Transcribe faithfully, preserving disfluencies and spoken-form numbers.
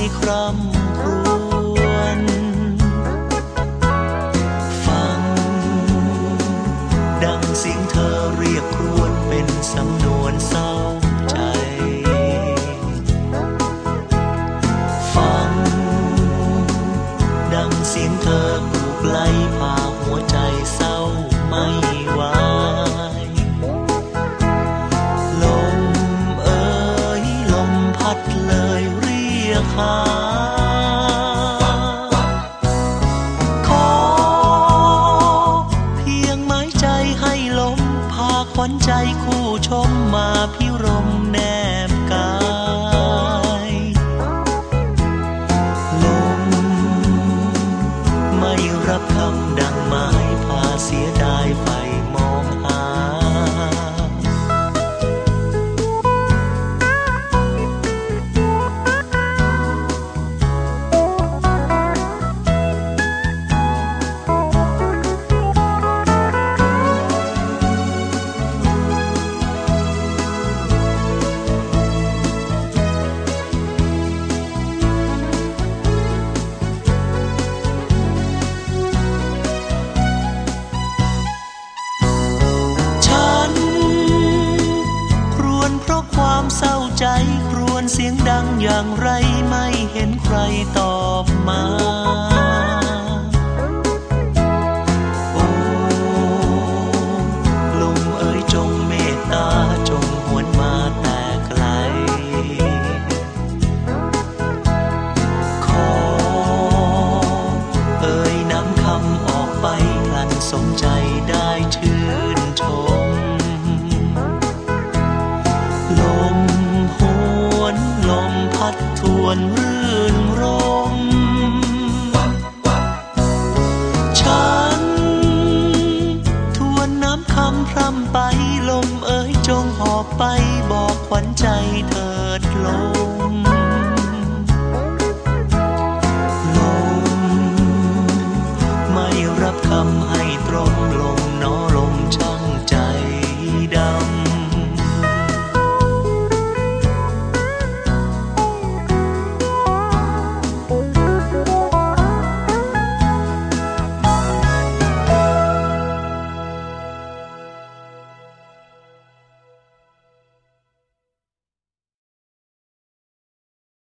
คร่ำครวญฟังดังเสียงเธอเรียกครวญเป็นสำนวนเศร้าใจฟังดังเสียงเธอปลุกไล่พาหัวใจเศร้าไม่ไหวลมเอ่ยลมพัดเลยเรียกหาขอเพียงไม้ใจให้ลมพาขวัญใจคู่ชมมาพิรมแนบกายลมไม่รับคำดังไม้พาเสียดายไฟมองหาความเศร้าใจครวญเสียงดังอย่างไรไม่เห็นใครตอบมาโอ้ลมเอ่ยจงเมตตาจงหวนมาแต่ไกลขอเอ่ยนำคำออกไปพลันสมใจได้ชื่นชมลมหวนลมพัดทวนรื่นรมฉันทวนน้ำคำพร่ำไปลมเอ๋ยจงหอบไปบอกขวัญใจเถิดลมลมไม่รับคำให้